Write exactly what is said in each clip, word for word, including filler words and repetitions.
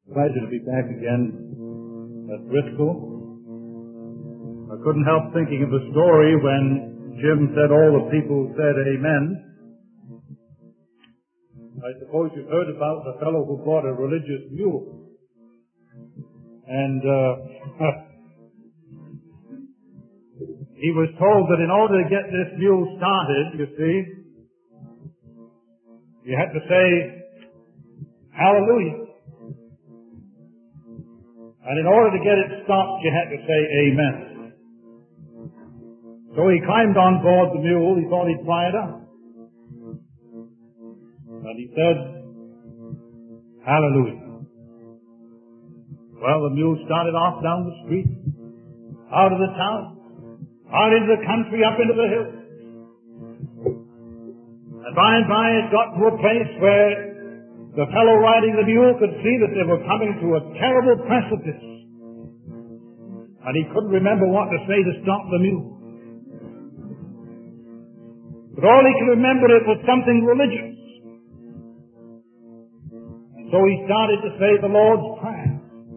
Pleasure to be back again at Bristol. I couldn't help thinking of the story when Jim said all the people said amen. I suppose you've heard about the fellow who bought a religious mule. And uh, he was told that in order to get this mule started, you see, you had to say, hallelujah. And in order to get it stopped, you had to say amen. So he climbed on board the mule. He thought he'd fly it up. And he said, hallelujah. Well, the mule started off down the street, out of the town, out into the country, up into the hills. And by and by it got to a place where the fellow riding the mule could see that they were coming to a terrible precipice. And he couldn't remember what to say to stop the mule. But all he could remember it was something religious. And so he started to say the Lord's Prayer.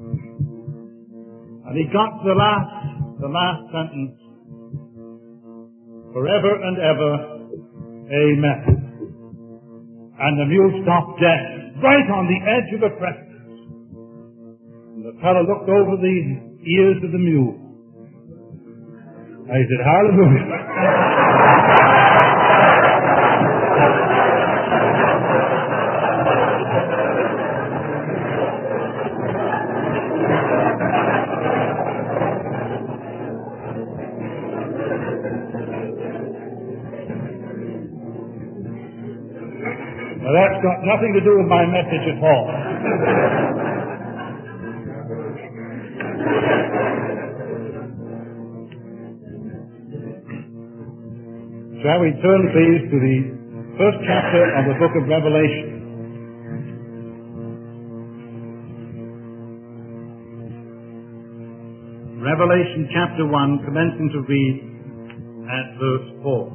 And he got to the last, the last sentence. Forever and ever, amen. And the mule stopped dead. Right on the edge of the precipice. And the fellow looked over the ears of the mule. I said, hallelujah. Now that's got nothing to do with my message at all. Shall we turn, please, to the first chapter of the book of Revelation. Revelation chapter one, commencing to read at verse four.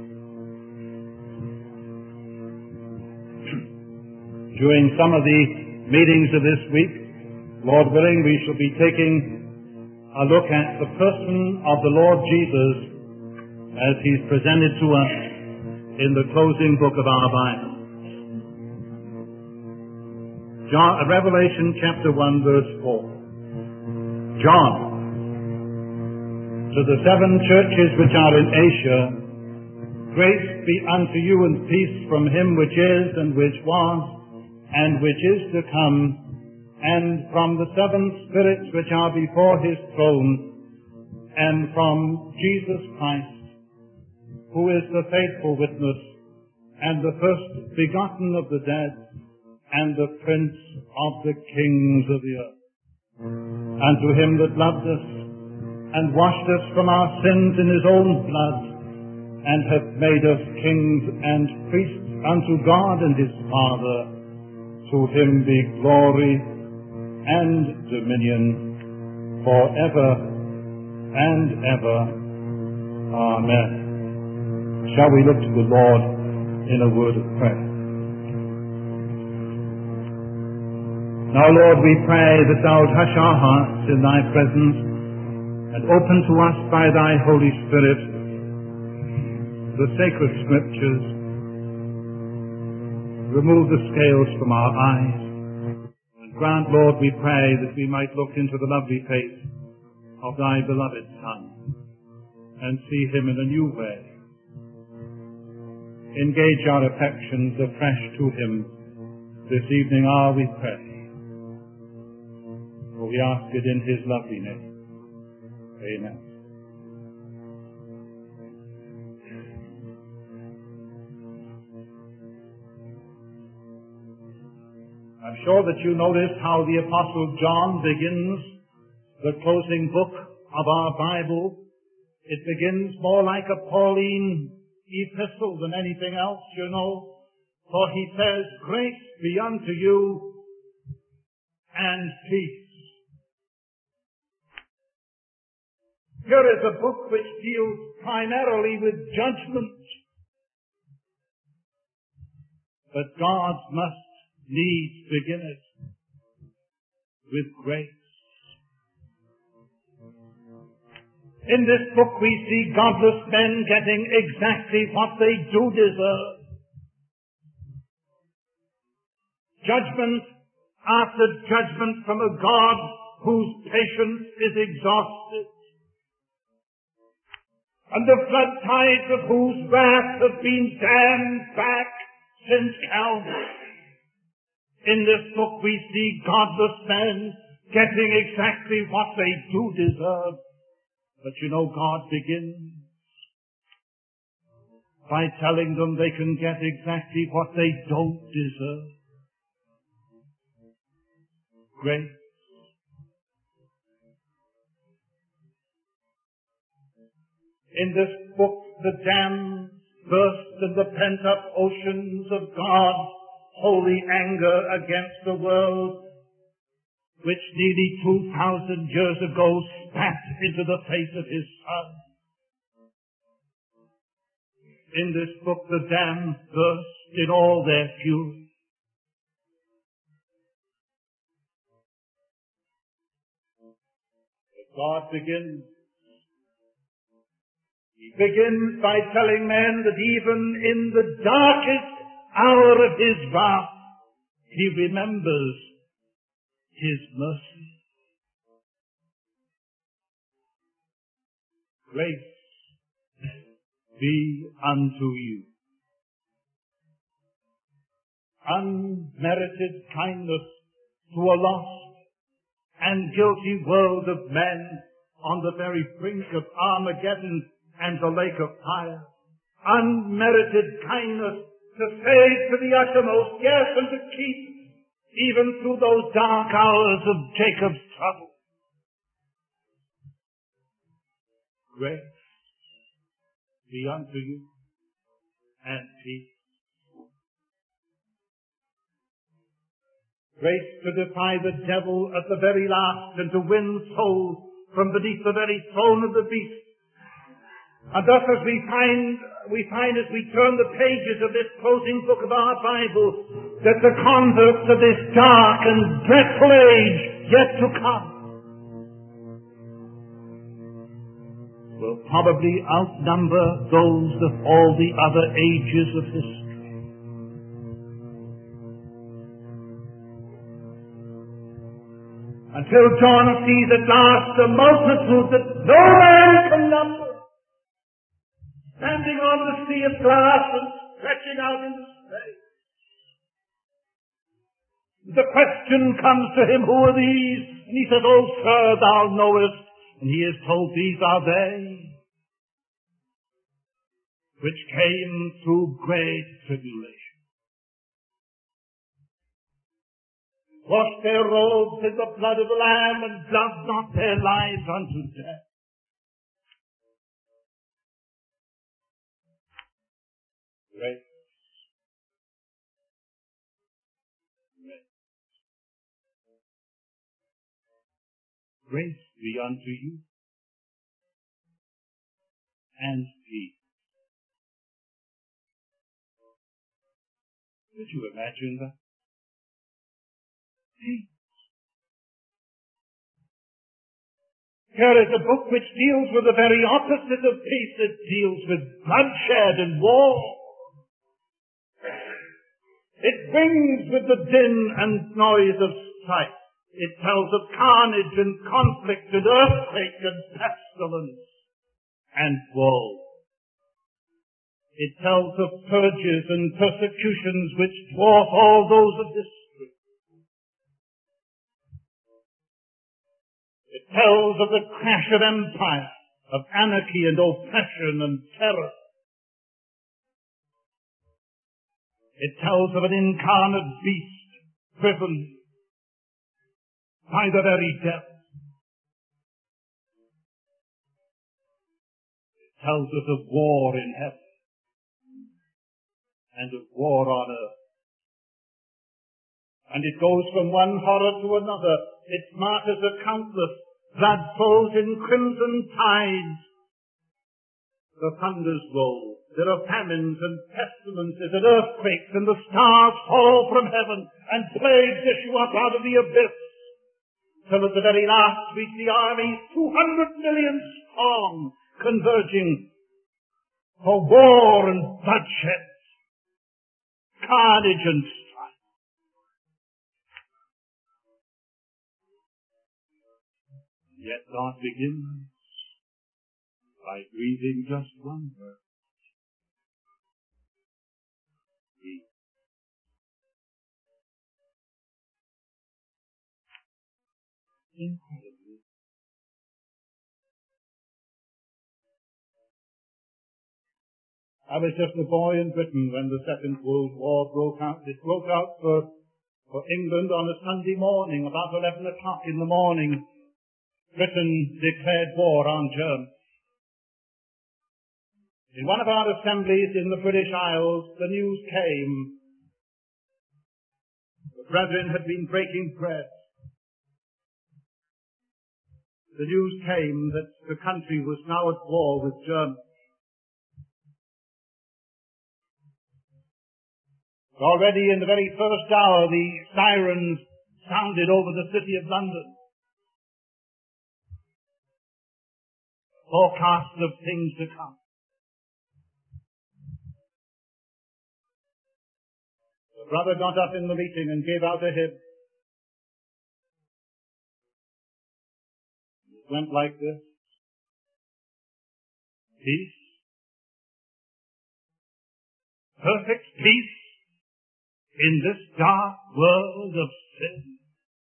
During some of the meetings of this week, Lord willing, we shall be taking a look at the person of the Lord Jesus as He's presented to us in the closing book of our Bible. John, Revelation chapter one, verse four. John, to the seven churches which are in Asia, grace be unto you and peace from Him which is, and which was, and which is to come, and from the seven spirits which are before His throne, and from Jesus Christ, who is the faithful witness, and the first begotten of the dead, and the Prince of the kings of the earth. And to Him that loved us, and washed us from our sins in His own blood, and hath made us kings and priests unto God and His Father, to Him be glory and dominion forever and ever. Amen. Shall we look to the Lord in a word of prayer? Now, Lord, we pray that Thou would hush our hearts in Thy presence and open to us by Thy Holy Spirit the sacred Scriptures. Remove the scales from our eyes. And grant, Lord, we pray that we might look into the lovely face of Thy beloved Son and see Him in a new way. Engage our affections afresh to Him this evening hour, we pray. For we ask it in His lovely name. Amen. I'm sure that you noticed how the Apostle John begins the closing book of our Bible. It begins more like a Pauline epistle than anything else, you know. For he says, grace be unto you and peace. Here is a book which deals primarily with judgment. But God must needs begin it with grace. In this book we see godless men getting exactly what they do deserve. Judgment after judgment from a God whose patience is exhausted, and the flood tides of whose wrath have been dammed back since Calvary. In this book we see godless men getting exactly what they do deserve. But you know, God begins by telling them they can get exactly what they don't deserve. Grace. In this book, the dams burst in the pent-up oceans of God's holy anger against the world, which nearly two thousand years ago spat into the face of His Son. In this book, the dams burst in all their fury. God begins. He begins by telling men that even in the darkest hour of His wrath, He remembers His mercy. Grace be unto you. Unmerited kindness to a lost and guilty world of men on the very brink of Armageddon and the lake of fire. Unmerited kindness to save to the uttermost, yes, and to keep even through those dark hours of Jacob's trouble. Grace be unto you and peace. Grace to defy the devil at the very last and to win souls from beneath the very throne of the beast. And thus as we find, we find as we turn the pages of this closing book of our Bible, that the converts of this dark and dreadful age yet to come will probably outnumber those of all the other ages of history. Until John sees at last a multitude that no man can number, standing on the sea of glass and stretching out into space. The question comes to him, who are these? And he says, oh, sir, thou knowest. And he is told, these are they which came through great tribulation. Washed their robes in the blood of the Lamb, and loved not their lives unto death. Grace. Grace. Grace be unto you, and peace. Could you imagine that? Here is a book which deals with the very opposite of peace. It deals with bloodshed and war. It rings with the din and noise of strife. It tells of carnage and conflict and earthquake and pestilence and woe. It tells of purges and persecutions which dwarf all those of history. It tells of the crash of empire, of anarchy and oppression and terror. It tells of an incarnate beast driven by the very devil. It tells us of war in heaven and of war on earth. And it goes from one horror to another. Its martyrs are countless. Blood flows in crimson tides. The thunders roll. There are famines and pestilences and earthquakes, and the stars fall from heaven, and plagues issue up out of the abyss. till at the very last we see armies two hundred million strong converging for war and bloodshed, carnage and strife. Yet God begins by breathing just one word. Peace. Incredible. I was just a boy in Britain when the Second World War broke out. It broke out for, for England on a Sunday morning, about eleven o'clock in the morning. Britain declared war on Germany. In one of our assemblies in the British Isles, the news came. The brethren had been breaking bread. The news came that the country was now at war with Germany. Already in the very first hour, the sirens sounded over the city of London. Forecasts of things to come. The brother got up in the meeting and gave out a hymn. It went like this. Peace. Perfect peace. In this dark world of sin,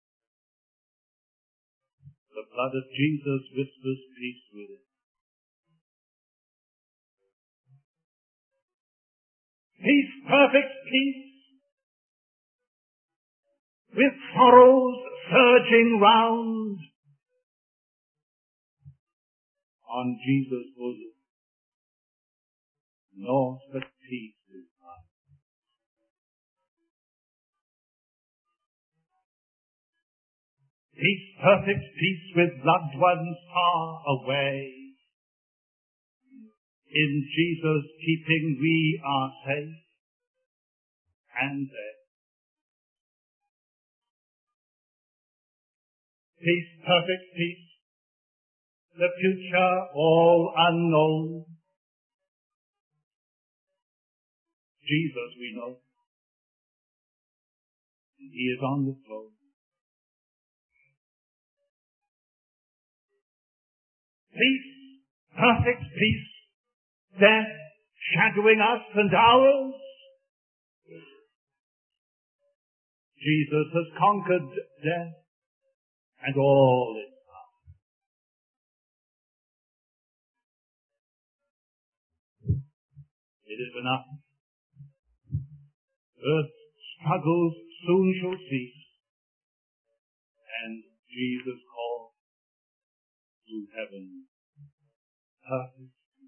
the blood of Jesus whispers peace with it. Peace, perfect peace, with sorrows surging round, on Jesus' bosom, naught but peace is found. Peace, perfect peace with loved ones far away. In Jesus' keeping we are safe and there. Peace, perfect peace, the future all unknown. Jesus we know, and He is on the throne. Peace, perfect peace, death shadowing us and ours. Jesus has conquered death and all its power. It is enough. Earth's struggles soon shall cease, and Jesus calls to heaven perfect.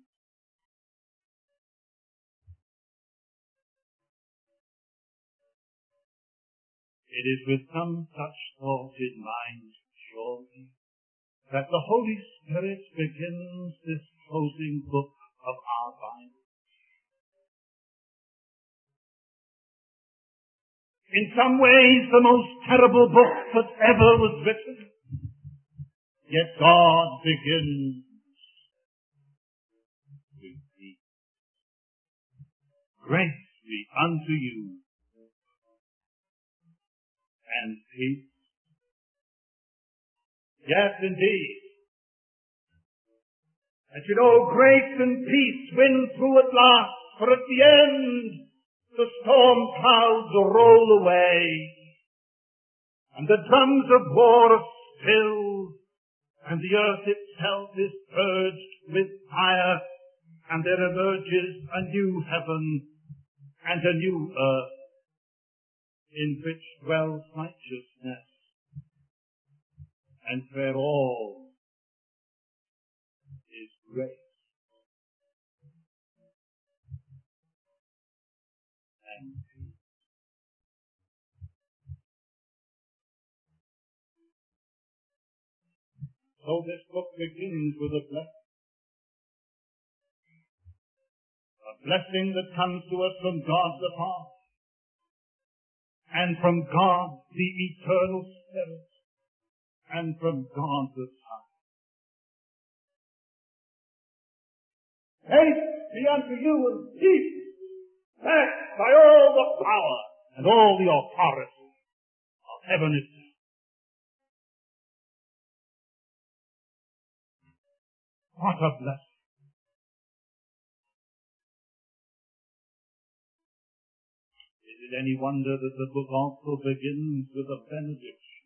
It is with some such thought in mind, surely, that the Holy Spirit begins this closing book of our Bible. In some ways, the most terrible book that ever was written. Yet God begins with peace. Grace be unto you, and peace. Yes, indeed. And you know, grace and peace win through at last, for at the end, the storm clouds roll away, and the drums of war are stilled, and the earth itself is purged with fire, and there emerges a new heaven and a new earth, in which dwells righteousness, and where all is grace and peace. So this book begins with a blessing. A blessing that comes to us from God the Father and from God the Eternal Spirit, and from God the Son. Grace be unto you and peace, backed by all the power and all the authority of heaven itself. What a blessing. Is it any wonder that the book also begins with a benediction?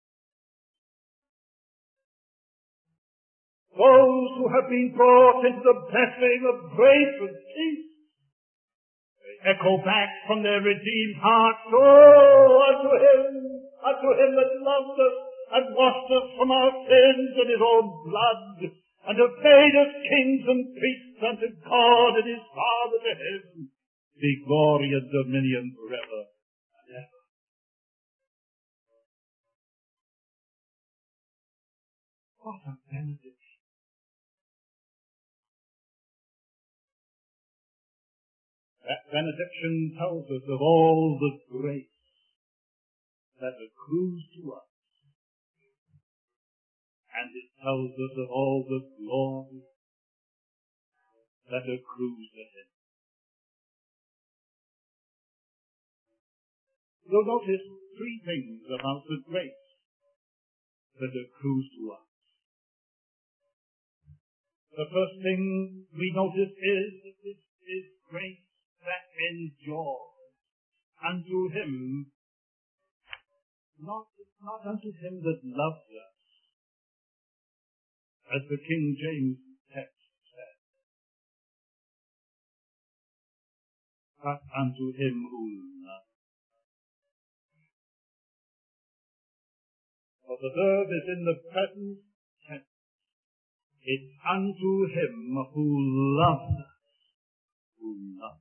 Those who have been brought into the blessing of grace and peace, they echo back from their redeemed hearts, oh, unto him, unto him that loved us and washed us from our sins in his own blood, and have made us kings and priests unto God and his Father. To him be glory and dominion forever and ever. What a benediction. That benediction tells us of all the grace that accrues to us, and it tells us of all the glory that accrues to him. You'll notice three things about the grace that accrues to us. The first thing we notice is that this is grace that endures unto him, not, not unto him that loves us, as the King James text said, but unto him who loves. For the verb is in the present tense. It's unto him who loves us, who loves.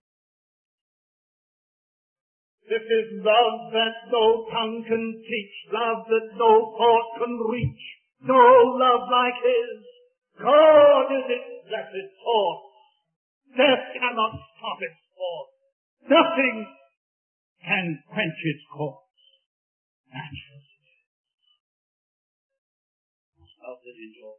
This is love that no tongue can teach, love that no thought can reach, no love like his. God is its blessed source. Death cannot stop its course. Nothing can quench its course. Matchless. Love that endures.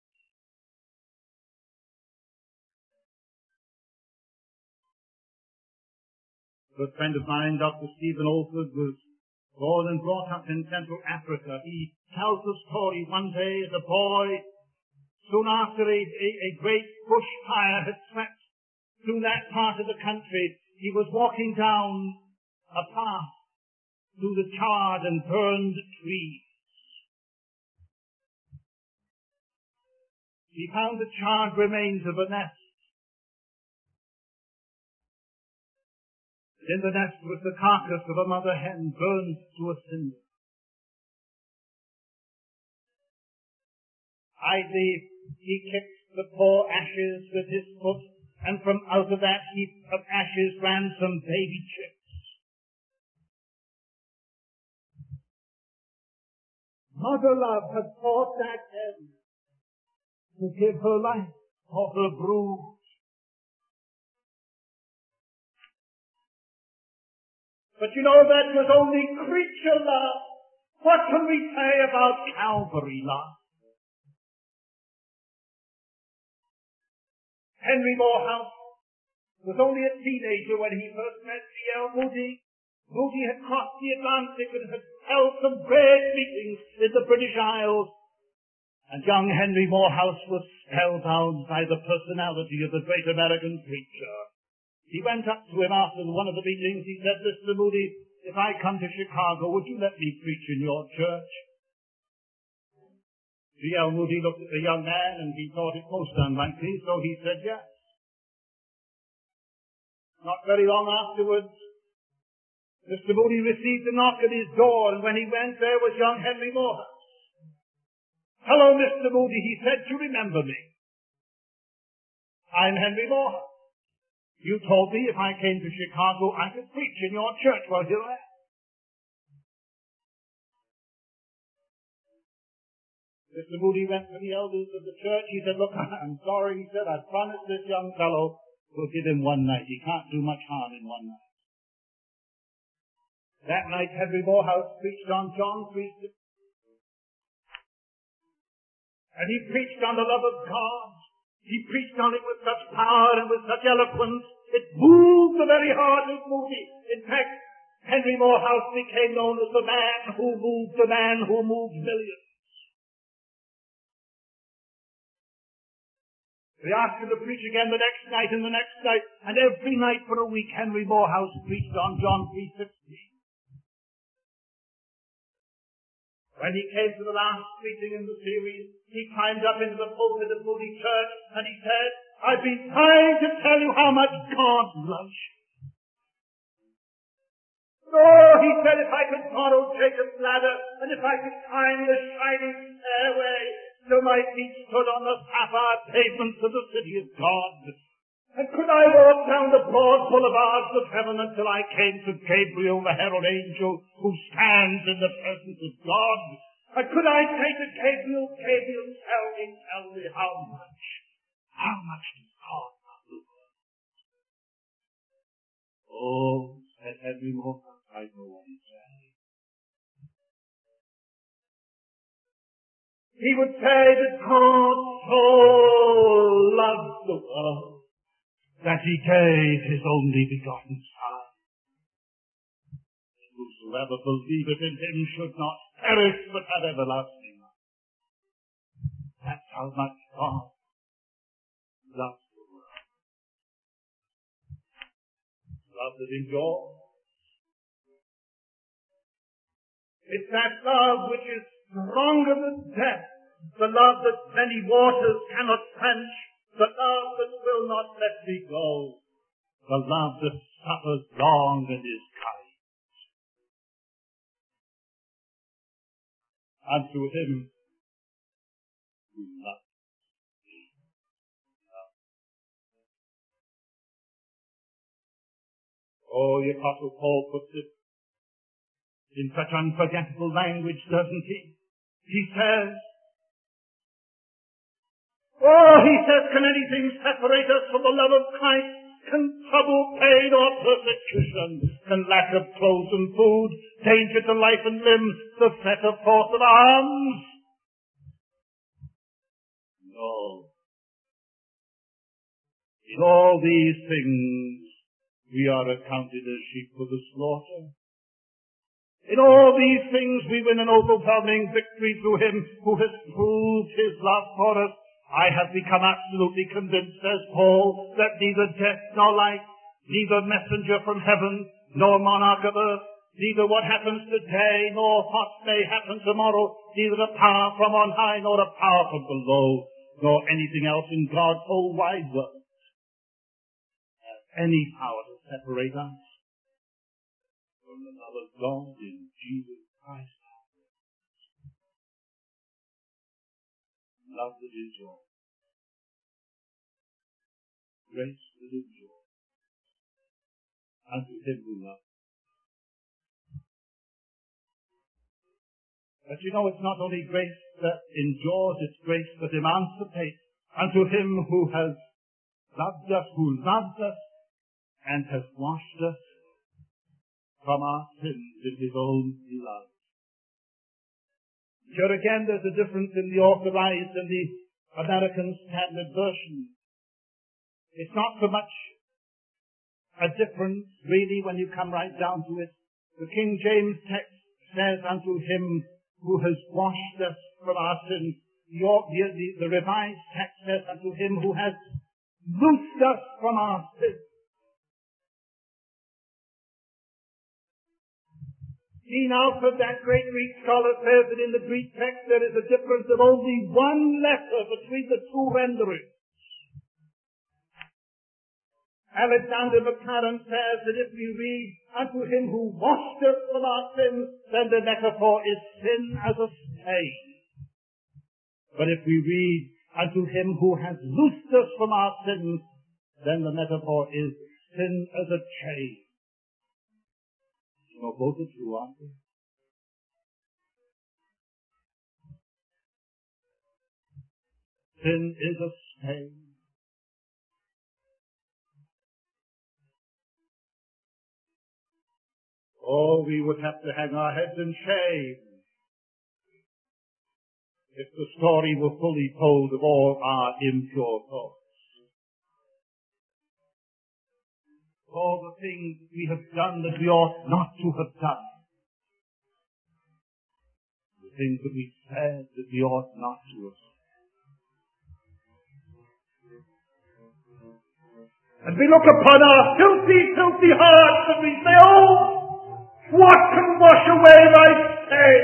A good friend of mine, Doctor Stephen Olford, was born and brought up in Central Africa. He tells the story one day as a boy, soon after a, a, a great bushfire had swept through that part of the country, he was walking down a path through the charred and burned trees. He found the charred remains of a nest. In the nest was the carcass of a mother hen burned to a cinder. Idly he kicked the poor ashes with his foot, and from out of that heap of ashes ran some baby chicks. Mother love had fought that hen to give her life for her brood. But you know, that was only creature love. What can we say about Calvary love? Henry Morehouse was only a teenager when he first met G L Moody. Moody had crossed the Atlantic and had held some great meetings in the British Isles. And young Henry Morehouse was spellbound by the personality of the great American preacher. He went up to him after one of the meetings. He said, Mister Moody, if I come to Chicago, would you let me preach in your church? G L Moody looked at the young man and he thought it most unlikely, so he said yes. Not very long afterwards, Mister Moody received a knock at his door, and when he went, there was young Henry Morehouse. Hello, Mister Moody, he said, do you remember me? I'm Henry Morehouse. You told me if I came to Chicago, I could preach in your church. Well, here I am. Mister Moody went to the elders of the church. He said, look, I'm sorry. He said, I promised this young fellow we'll give him one night. He can't do much harm in one night. That night, Henry Morehouse preached on John three sixteen. And he preached on the love of God. He preached on it with such power and with such eloquence, it moved the very heart of Moody. In fact, Henry Morehouse became known as the man who moved the man who moved millions. They asked him to preach again the next night and the next night, and every night for a week Henry Morehouse preached on John three sixteen. When he came to the last preaching in the series, he climbed up into the pulpit of Moody Church and he said, I've been trying to tell you how much God loves you. Oh, he said, if I could borrow Jacob's ladder and if I could climb the shining stairway till my feet stood on the sapphire pavements of the city of God, and could I walk down the broad boulevards of heaven until I came to Gabriel, the herald angel, who stands in the presence of God, and could I say to Gabriel, Gabriel, tell me, tell me how much, how much does God love you? Oh, said Henry Morehouse, I know what he's saying. He would say that God so loved the world that he gave his only begotten Son. Whosoever believeth in him should not perish but have everlasting life. That's how much God loves the world. Love that endures. It's that love which is stronger than death, the love that many waters cannot quench, the love that will not let me go, the love that suffers long and is kind. Unto him who loves me. Oh, the Apostle Paul puts it in such unforgettable language, doesn't he? He says, oh, he says, can anything separate us from the love of Christ? Can trouble, pain, or persecution? Can lack of clothes and food, danger to life and limb, the threat of force of arms? No. In all these things, we are accounted as sheep for the slaughter. In all these things, we win an overwhelming victory through him who has proved his love for us. I have become absolutely convinced, says Paul, that neither death nor life, neither messenger from heaven, nor monarch of earth, neither what happens today, nor what may happen tomorrow, neither a power from on high, nor a power from below, nor anything else in God's whole wide world has any power to separate us from the love of God in Jesus Christ. Love that is yours. Grace that is yours. Unto him who loves. But you know, it's not only grace that endures, it's grace that emancipates. Unto him who has loved us, who loves us, and has washed us from our sins in his own blood. Here again, there's a difference in the Authorized and the American Standard Version. It's not so much a difference, really, when you come right down to it. The King James text says, unto him who has washed us from our sins. The, the, the Revised text says, unto him who has loosed us from our sins. Dean Alford, that great Greek scholar, says that in the Greek text there is a difference of only one letter between the two renderings. Alexander Maclaren says that if we read, unto him who washed us from our sins, then the metaphor is sin as a stain. But if we read, unto him who has loosed us from our sins, then the metaphor is sin as a chain. You know, both are true, aren't they? Sin is a stain. Oh, we would have to hang our heads in shame if the story were fully told of all our impure thoughts. All the things we have done that we ought not to have done. The things that we said that we ought not to have said. And we look upon our filthy, filthy hearts and we say, oh, what can wash away my stain?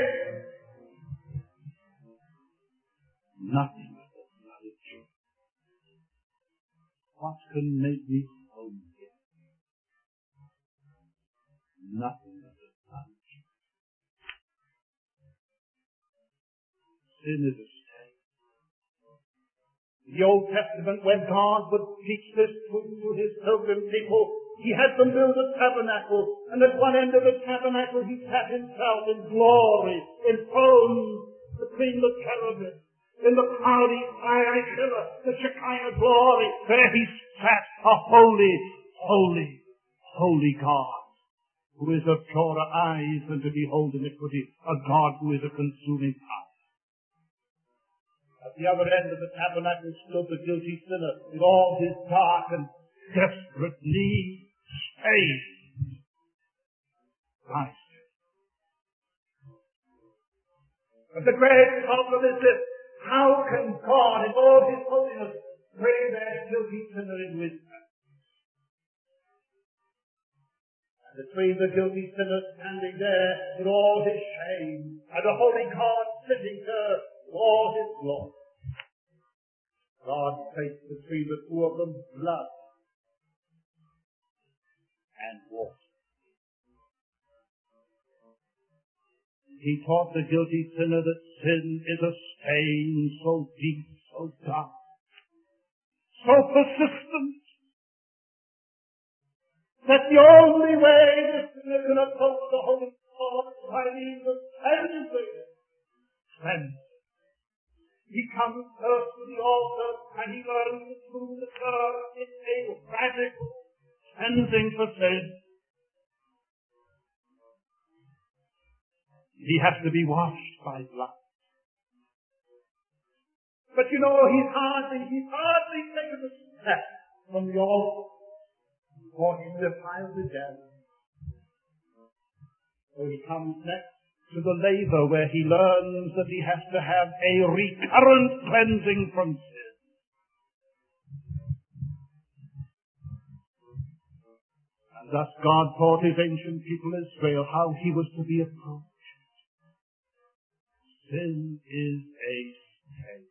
Nothing but the blood of Jesus. What can make me whole again? Nothing but the blood of Jesus. Sin is a stain. The Old Testament, when God would teach this truth to his pilgrim people, he had them build a tabernacle, and at one end of the tabernacle he sat himself in glory, enthroned between the cherubim, in the cloudy fiery pillar, the Shekinah glory. There he sat, a holy, holy, holy God, who is of purer eyes than to behold iniquity, a God who is a consuming fire. At the other end of the tabernacle stood the guilty sinner with all his dark and desperate need stained by sin. But the great problem is this: how can God, in all his holiness, bring that guilty sinner in with him? And between the guilty sinner standing there with all his shame, and the holy God sitting there with all his glory, God placed between the two of them blood and water. He taught the guilty sinner that sin is a stain so deep, so dark, so persistent, that the only way the sinner can approach the Holy God is by means of cleansing. Cleansing. He comes first to the altar and he learns to through the church it's a radical cleansing for sin. He has to be washed by blood. But you know, he's hardly, he's hardly taken a step from the altar before he defiles again. So he comes next to the laver where he learns that he has to have a recurrent cleansing from sin. And thus God taught his ancient people Israel how he was to be approached. Sin is a stain.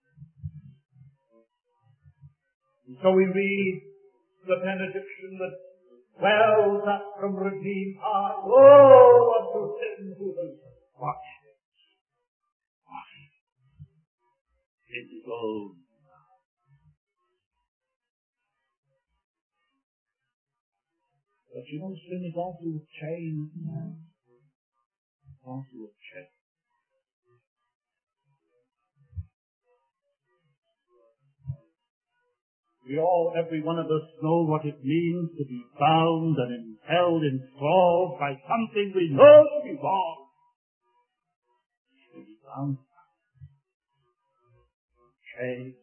And so we read the benediction that wells up from redeemed heart. Woe unto him who has washed it, washed it in his own blood. But you know, sin is also a chain. It's also a chain. We all, every one of us, know what it means to be bound and impelled, enthralled by something we know to be wrong. To be bound. Chained.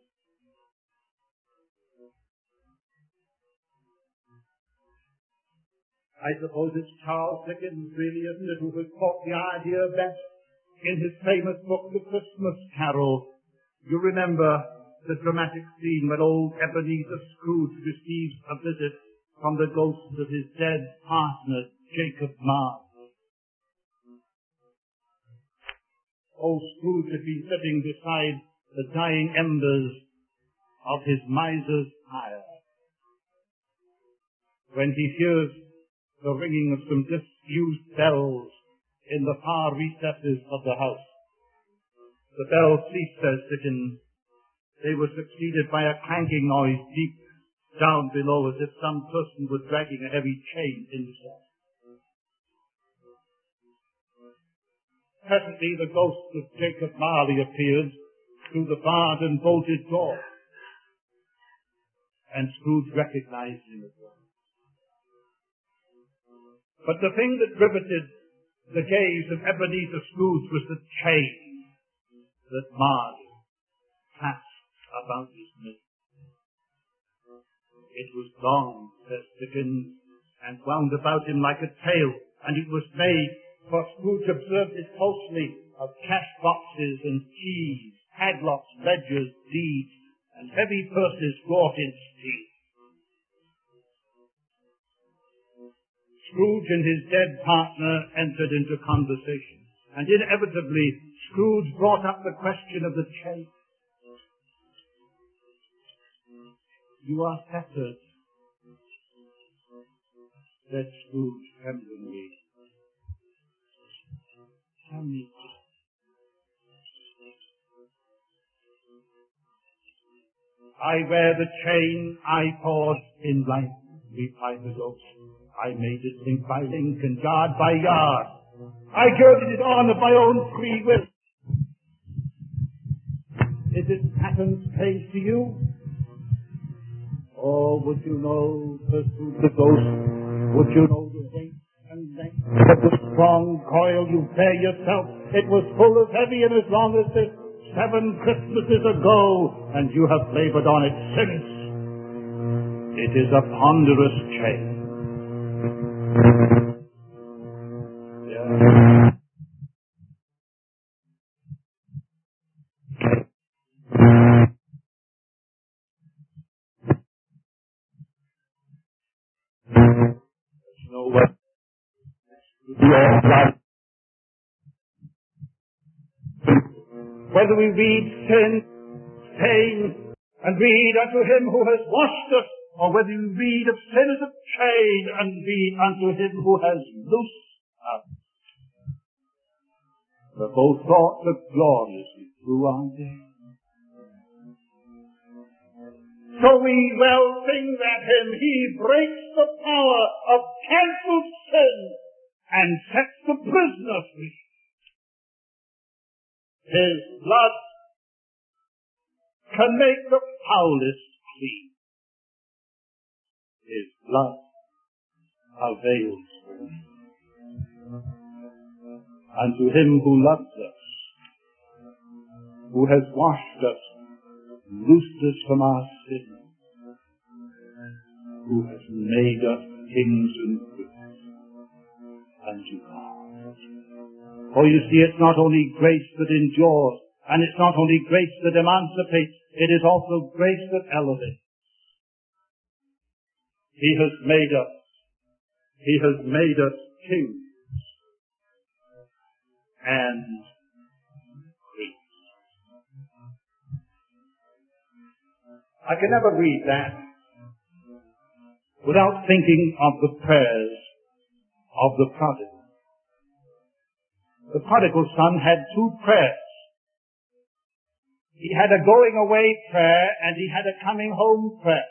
I suppose it's Charles Dickens, really, isn't it, who has caught the idea best in his famous book, The Christmas Carol. You remember the dramatic scene when old Ebenezer Scrooge receives a visit from the ghost of his dead partner, Jacob Marley. Old Scrooge had been sitting beside the dying embers of his miser's fire when he hears the ringing of some disused bells in the far recesses of the house. The bells ceased, says Dickens. They were succeeded by a clanking noise deep down below, as if some person were dragging a heavy chain in the cell. Presently the ghost of Jacob Marley appears through the barred and bolted door, and Scrooge recognized him at once. But the thing that riveted the gaze of Ebenezer Scrooge was the chain that Marley clasped about his middle. It was long, says Dickens, and wound about him like a tail, and it was made, for Scrooge observed it closely, of cash boxes and keys, padlocks, ledgers, deeds, and heavy purses wrought in steel. Scrooge and his dead partner entered into conversation, and inevitably Scrooge brought up the question of the chain. "You are fettered," said Scrooge tremblingly. "Tell me." "I wear the chain I forged in life," replied the ghost. "I made it link by link and yard by yard. I girded it on of my own free will. Is its pattern strange to you? Or would you know," pursued the ghost, "would you know the weight and length of the strong coil you bear yourself? It was full as heavy and as long as this seven Christmases ago, and you have labored on it since. It is a ponderous chain." Yeah. You know what? Whether we read sin, pain, and read unto him who has washed us, or whether we read of sin as a chain and read unto him who has loosed us, the both thoughts are gloriously true, aren't they? So we well sing that hymn, "He breaks the power of cancelled sin and sets the prisoner free. His blood can make the foulest clean. His blood avails for me. Unto him who loves us, who has washed us, loosed us from our sins, who has made us kings and priests unto God." For you see, it's not only grace that endures, and it's not only grace that emancipates, it is also grace that elevates. He has made us, He has made us kings and priests. I can never read that without thinking of the prayers of the prodigal. The prodigal son had two prayers. He had a going away prayer and he had a coming home prayer.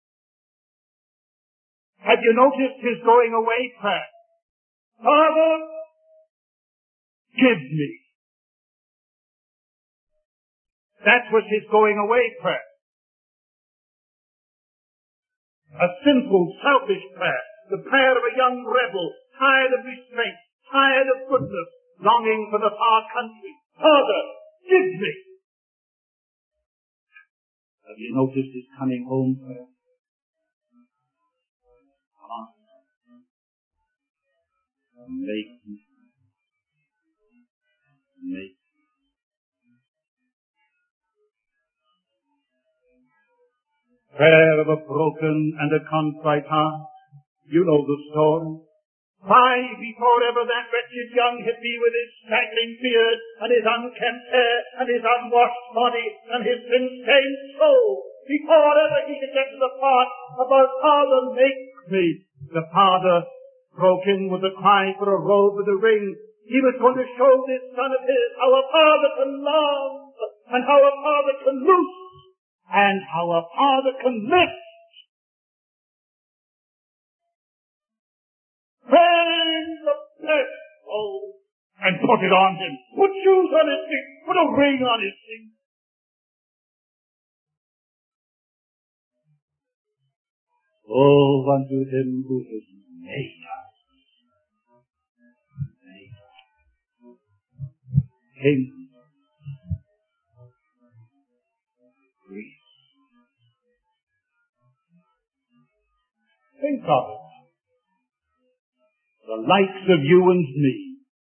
Have you noticed his going away prayer? "Father, give me." That was his going away prayer. A simple, selfish prayer. The prayer of a young rebel, tired of restraint, tired of goodness, longing for the far country. "Father, give me." Have you noticed his coming home prayer? Make me. Make me. Prayer of a broken and a contrite heart. You know the story. Why, before ever that wretched young hippie with his straggling beard and his unkempt hair and his unwashed body and his sin-stained soul, before ever he could get to the part about "Father, make me," the father broke in with a cry for a robe with a ring. He was going to show this son of his how a father can love and how a father can loose and how a father can lift. Bring the blessed robe and put it on him. Put shoes on his feet. Put a ring on his finger. Oh, unto him who has made us, made us kings Think of it. The likes of you and me.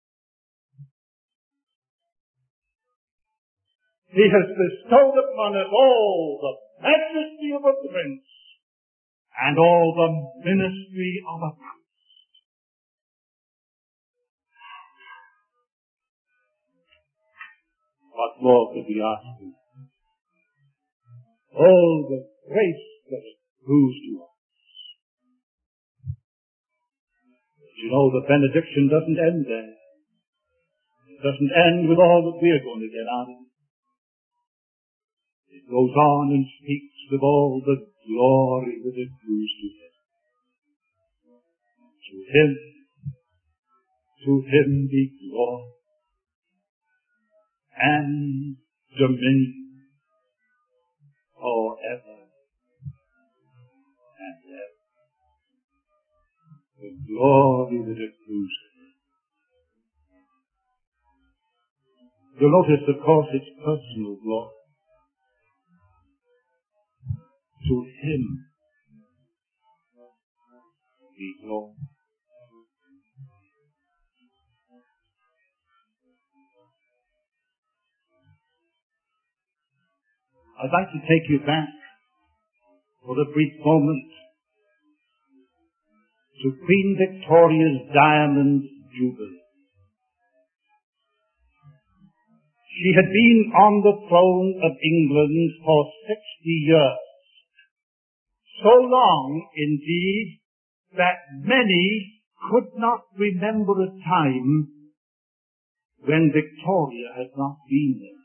He has bestowed upon us all the majesty of a prince and all the ministry of a priest. What more could we ask him? All the grace that accrues to us. You know, the benediction doesn't end there. It doesn't end with all that we're going to get out of it. It goes on and speaks of all the glory that accrues to him. To him, to him be glory and dominion forever and ever. The glory that accrues to him. You'll notice, of course, it's personal glory. To him be glory. I'd like to take you back for a brief moment to Queen Victoria's Diamond Jubilee. She had been on the throne of England for sixty years. So long, indeed, that many could not remember a time when Victoria had not been there.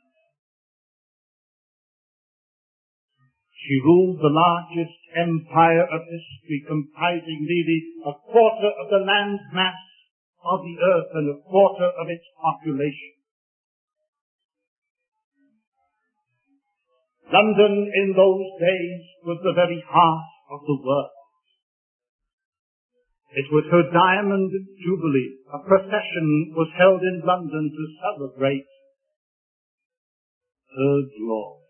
She ruled the largest empire of history, comprising nearly a quarter of the land mass of the earth and a quarter of its population. London in those days was the very heart of the world. It was her Diamond Jubilee. A procession was held in London to celebrate her glory.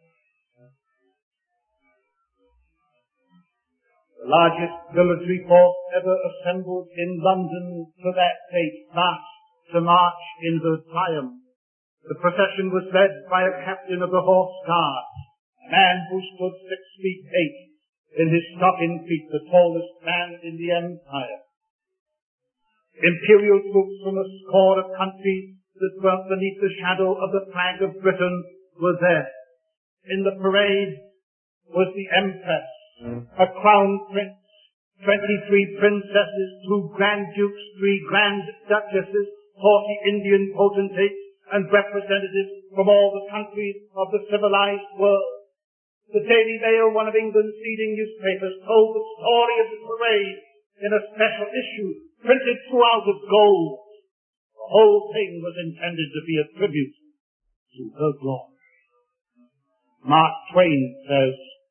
The largest military force ever assembled in London for that date marched to march in her triumph. The procession was led by a captain of the Horse Guards, a man who stood six feet eight, in his stocking feet, the tallest man in the empire. Imperial troops from a score of countries that dwelt beneath the shadow of the flag of Britain were there. In the parade was the Empress, a crown prince, twenty-three princesses, two grand dukes, three grand duchesses, forty Indian potentates, and representatives from all the countries of the civilized world. The Daily Mail, one of England's leading newspapers, told the story of the parade in a special issue, printed throughout of gold. The whole thing was intended to be a tribute to her glory. Mark Twain says,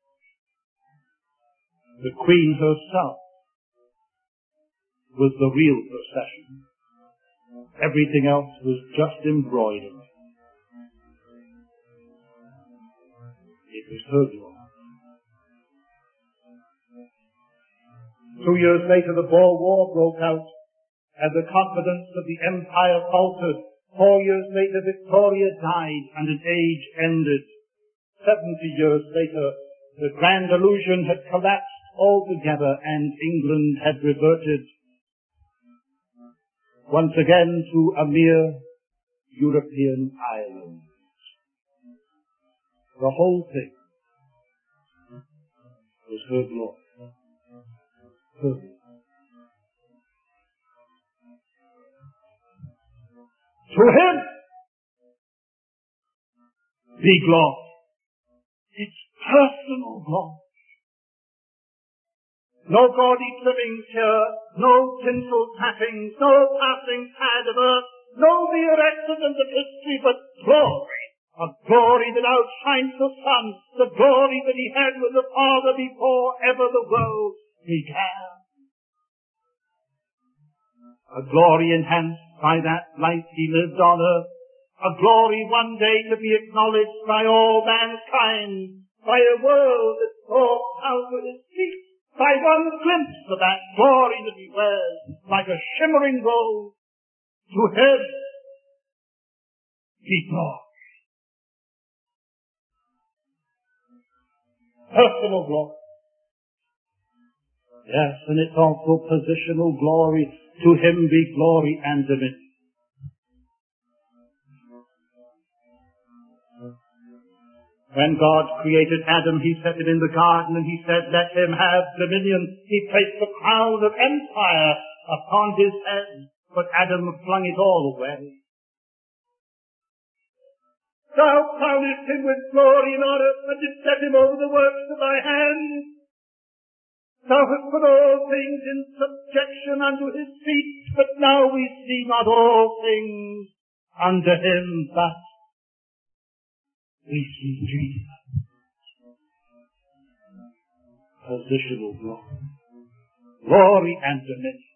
the Queen herself was the real procession. Everything else was just embroidered. It was her glory. Two years later, the Boer War broke out, and the confidence of the empire faltered. Four years later, Victoria died, and an age ended. Seventy years later, the grand illusion had collapsed altogether, and England had reverted once again to a mere European island. The whole thing was her glory. Her glory. To him be glory. It's personal glory. No gaudy trimmings here, no tinsel tappings, no passing pad of earth, no mere accident of history, but glory. A glory that outshines the sun, the glory that he had with the Father before ever the world began. A glory enhanced by that life he lived on earth, a glory one day to be acknowledged by all mankind, by a world that thought out with its feet, by one glimpse of that glory that he wears, like a shimmering gold. To him be glory. Personal glory. Yes, and it's also positional glory. To him be glory and dominion. When God created Adam, he set him in the garden and he said, let him have dominion. He placed the crown of empire upon his head, but Adam flung it all away. Thou crownest him with glory and honor, and didst set him over the works of thy hands. Thou hast put all things in subjection unto his feet, but now we see not all things under him, but we see Jesus. Positional glory. Glory and dominion.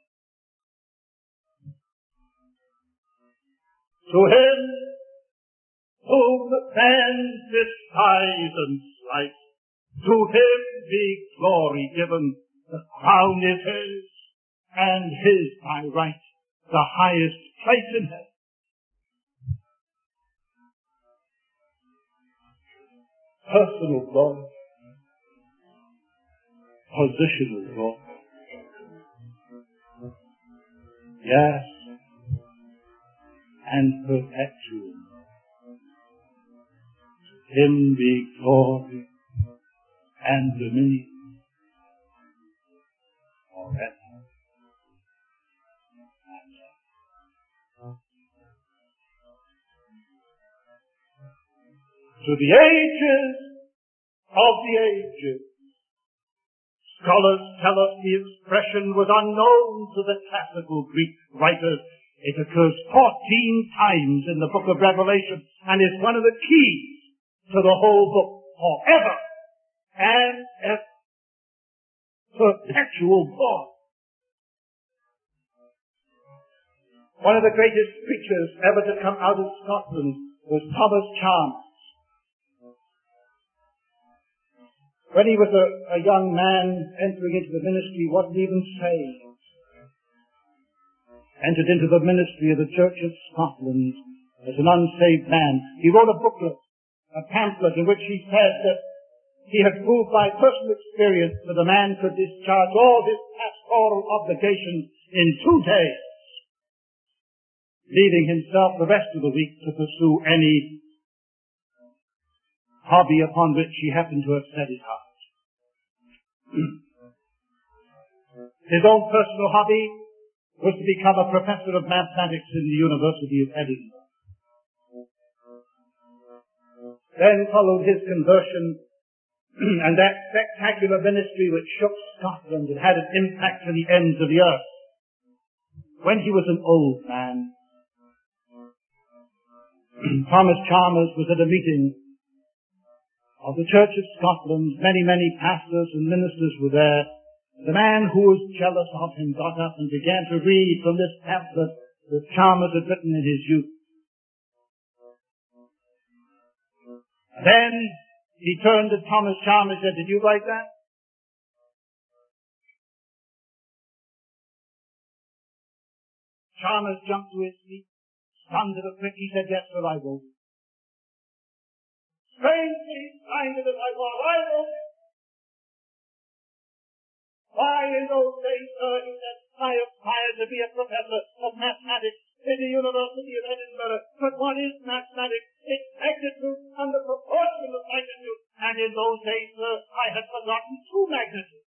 To him whom man despise and slight, to him be glory given. The crown is his, and his by right, the highest place in heaven. Personal glory. Positional glory. Yes. And perpetual. To him be glory and dominion forever. To the ages of the ages. Scholars tell us the expression was unknown to the classical Greek writers. It occurs fourteen times in the book of Revelation and is one of the keys to the whole book. Forever and ever. Perpetual glory. One of the greatest preachers ever to come out of Scotland was Thomas Chalmers. When he was a, a young man entering into the ministry, he wasn't even saved. Entered into the ministry of the Church of Scotland as an unsaved man. He wrote a booklet, a pamphlet, in which he said that he had proved by personal experience that a man could discharge all his pastoral obligations in two days, leaving himself the rest of the week to pursue any hobby upon which he happened to have set his heart. His own personal hobby was to become a professor of mathematics in the University of Edinburgh. Then followed his conversion and that spectacular ministry which shook Scotland and had an impact to the ends of the earth. When he was an old man, Thomas Chalmers was at a meeting of the Church of Scotland. Many, many pastors and ministers were there. The man who was jealous of him got up and began to read from this pamphlet that Chalmers had written in his youth. Then he turned to Thomas Chalmers and said, "Did you write that?" Chalmers jumped to his feet, stunned to the quick. He said, "Yes, sir, I wrote it." Strangely minded as I was, I wrote it. Why, in those days, sir, he said, I aspired to be a professor of mathematics in the University of Edinburgh. But what is mathematics? It's magnitude and the proportion of magnitude. And in those days, sir, I had forgotten two magnitudes.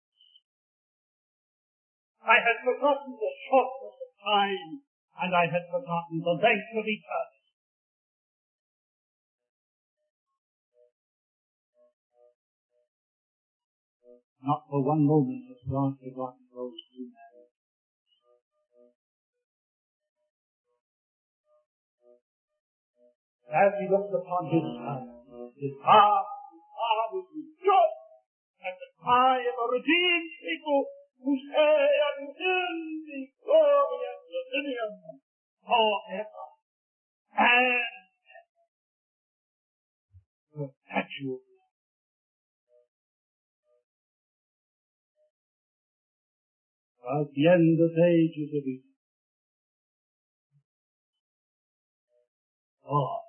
I had forgotten the shortness of time, and I had forgotten the length of eternity. Not for one moment has God forgotten those two matters. As he looked upon his son, his heart, his heart was rejoiced at the cry of a redeemed people who say, "Unto him be glory and dominion forever and ever." Perpetual. haciéndose de vida. Oh,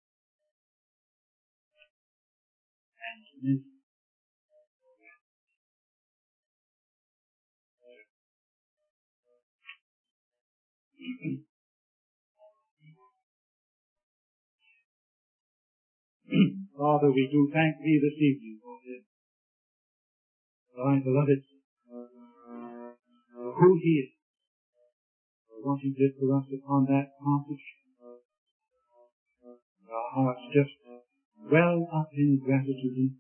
and Father, we do thank thee this evening for this, thy beloved, for who he is, for what he did for us upon that passage. Our hearts just well up in gratitude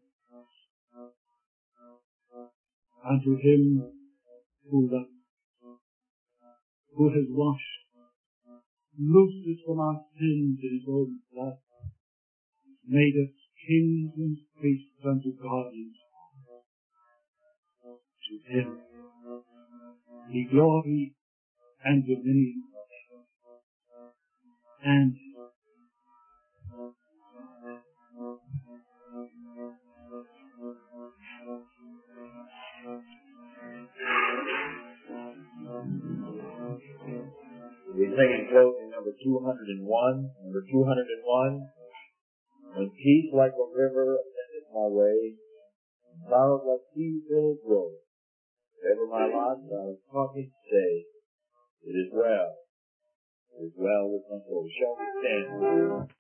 unto him who loves, who has washed, loosed us from our sins in his own blood, made us kings and priests unto God. To him be glory and dominion and we sing in closing number two hundred one, number two hundred one. When peace like a river ascendeth my way, and sorrows like sea billows roll, whatever my lot thou taught me to say, it is well, it is well with my soul. Shall we stand?